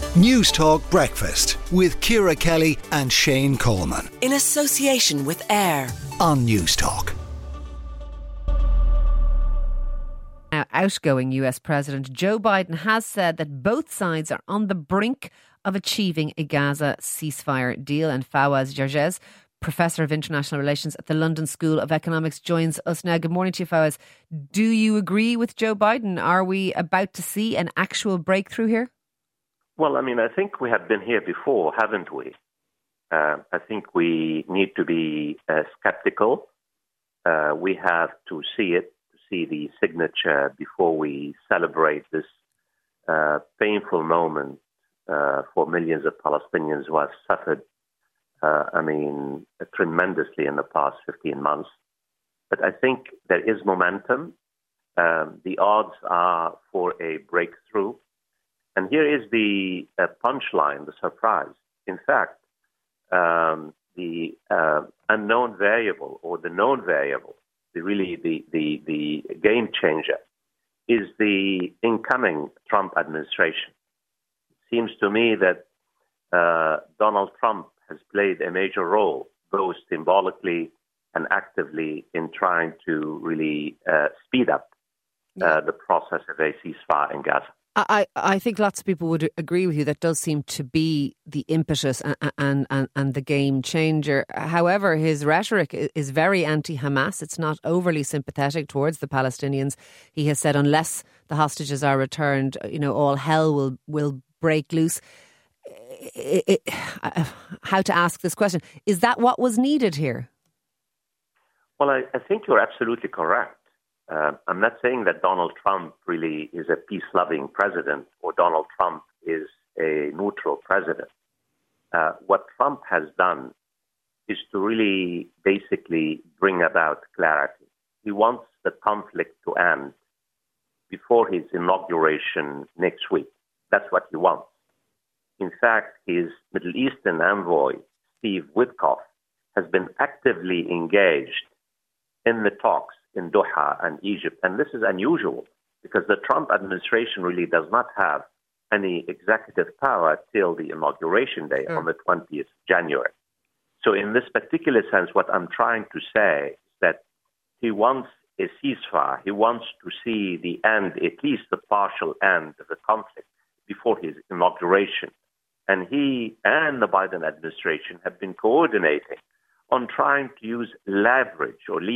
News Talk Breakfast with Ciara Kelly and Shane Coleman. In association with AIR On News Talk. Now, outgoing US President Joe Biden has said that both sides are on the brink of achieving a Gaza ceasefire deal. And Fawaz Jarjez, Professor of International Relations at the London School of Economics, joins us now. Good morning to you, Fawaz. Do you agree with Joe Biden? Are we about to see an actual breakthrough here? Well, I think we have been here before, haven't we? I think we need to be skeptical. We have to see it, to see the signature before we celebrate this painful moment for millions of Palestinians who have suffered, tremendously in the past 15 months. But I think there is momentum. The odds are for a breakthrough. And here is the punchline, the surprise. In fact, the unknown variable or the known variable, the game changer, is the incoming Trump administration. It seems to me that Donald Trump has played a major role, both symbolically and actively, in trying to really speed up the process of a ceasefire in Gaza. I think lots of people would agree with you. That does seem to be the impetus and the game changer. However, his rhetoric is very anti-Hamas. It's not overly sympathetic towards the Palestinians. He has said unless the hostages are returned, all hell will break loose. How to ask this question? Is that what was needed here? Well, I think you're absolutely correct. I'm not saying that Donald Trump really is a peace-loving president or Donald Trump is a neutral president. What Trump has done is to really basically bring about clarity. He wants the conflict to end before his inauguration next week. That's what he wants. In fact, his Middle Eastern envoy, Steve Witkoff, has been actively engaged in the talks in Doha and Egypt. And this is unusual because the Trump administration really does not have any executive power till the inauguration day on the 20th of January. So in this particular sense, what I'm trying to say is that he wants a ceasefire. He wants to see the end, at least the partial end of the conflict before his inauguration. And he and the Biden administration have been coordinating on trying to use leverage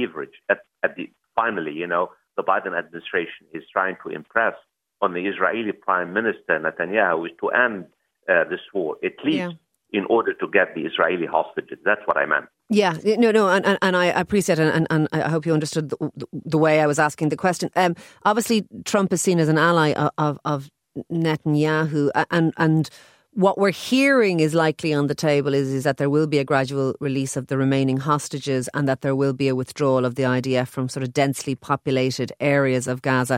finally, the Biden administration is trying to impress on the Israeli Prime Minister Netanyahu is to end this war, at least in order to get the Israeli hostages. That's what I meant. Yeah, no, and I appreciate it, and I hope you understood the way I was asking the question. Obviously, Trump is seen as an ally of Netanyahu, and what we're hearing is likely on the table is that there will be a gradual release of the remaining hostages and that there will be a withdrawal of the IDF from sort of densely populated areas of Gaza.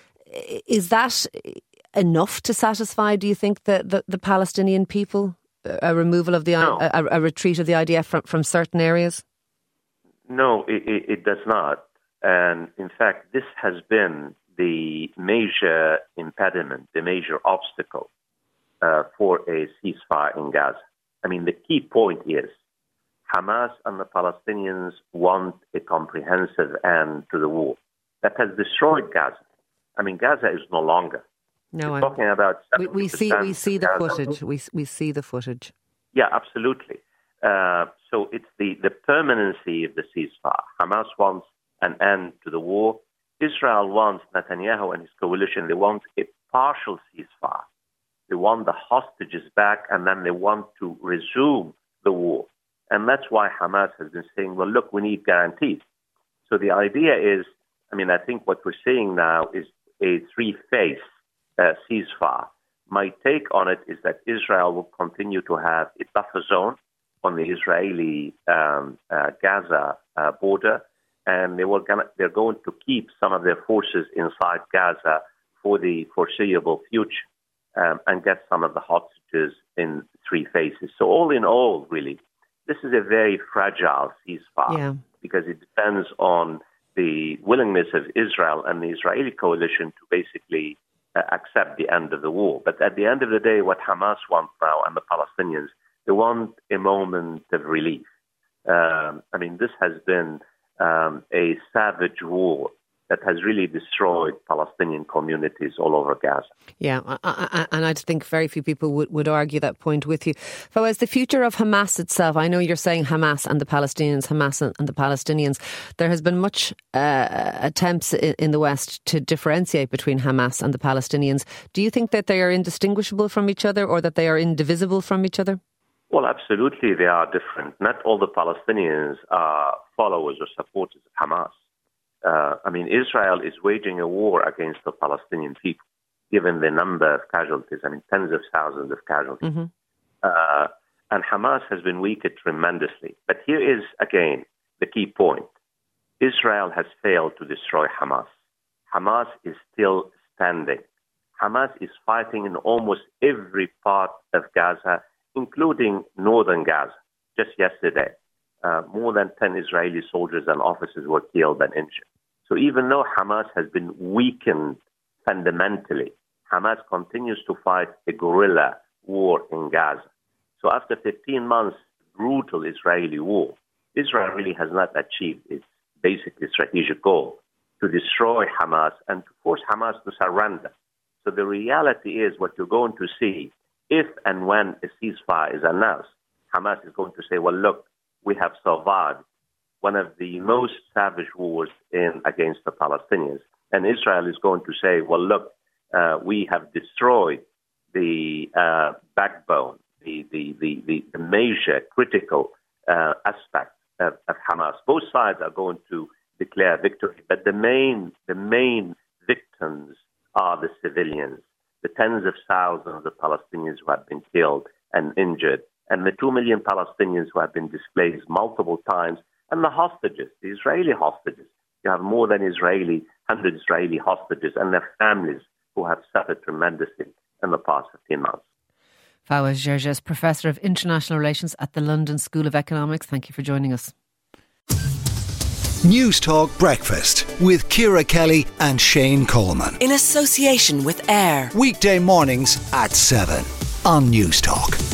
Is that enough to satisfy, do you think, the Palestinian people? A removal of a retreat of the IDF from certain areas? No, it does not. And in fact, this has been the major impediment, the major obstacle for a ceasefire in Gaza. The key point is Hamas and the Palestinians want a comprehensive end to the war that has destroyed Gaza. Gaza is no longer. No, talking about we see the footage. We see the footage. Yeah, absolutely. So it's the permanency of the ceasefire. Hamas wants an end to the war. Israel wants Netanyahu and his coalition. They want a partial ceasefire. They want the hostages back, and then they want to resume the war. And that's why Hamas has been saying, well, look, we need guarantees. So the idea is, I think what we're seeing now is a three-phase ceasefire. My take on it is that Israel will continue to have a buffer zone on the Israeli Gaza border, and they're going to keep some of their forces inside Gaza for the foreseeable future. And get some of the hostages in three phases. So all in all, really, this is a very fragile ceasefire because it depends on the willingness of Israel and the Israeli coalition to basically accept the end of the war. But at the end of the day, what Hamas wants now and the Palestinians, they want a moment of relief. This has been a savage war that has really destroyed Palestinian communities all over Gaza. Yeah, and I think very few people would argue that point with you. Fawaz, the future of Hamas itself, I know you're saying Hamas and the Palestinians, Hamas and the Palestinians. There has been much attempts in the West to differentiate between Hamas and the Palestinians. Do you think that they are indistinguishable from each other or that they are indivisible from each other? Well, absolutely they are different. Not all the Palestinians are followers or supporters of Hamas. Israel is waging a war against the Palestinian people, given the number of casualties, tens of thousands of casualties. Mm-hmm. And Hamas has been weakened tremendously. But here is, again, the key point. Israel has failed to destroy Hamas. Hamas is still standing. Hamas is fighting in almost every part of Gaza, including northern Gaza. Just yesterday, more than 10 Israeli soldiers and officers were killed and injured. So even though Hamas has been weakened fundamentally, Hamas continues to fight a guerrilla war in Gaza. So after 15 months of brutal Israeli war, Israel really has not achieved its basically strategic goal to destroy Hamas and to force Hamas to surrender. So the reality is what you're going to see if and when a ceasefire is announced, Hamas is going to say, well, look, we have survived one of the most savage wars against the Palestinians. And Israel is going to say, well, look, we have destroyed the backbone, the major critical aspect of Hamas. Both sides are going to declare victory, but the main victims are the civilians, the tens of thousands of Palestinians who have been killed and injured, and the 2 million Palestinians who have been displaced multiple times, and the hostages, the Israeli hostages. You have more than 100 Israeli hostages and their families who have suffered tremendously in the past 15 months. Fawaz Gerges, Professor of International Relations at the London School of Economics. Thank you for joining us. News Talk Breakfast with Ciara Kelly and Shane Coleman. In association with AIR. Weekday mornings at 7 on News Talk.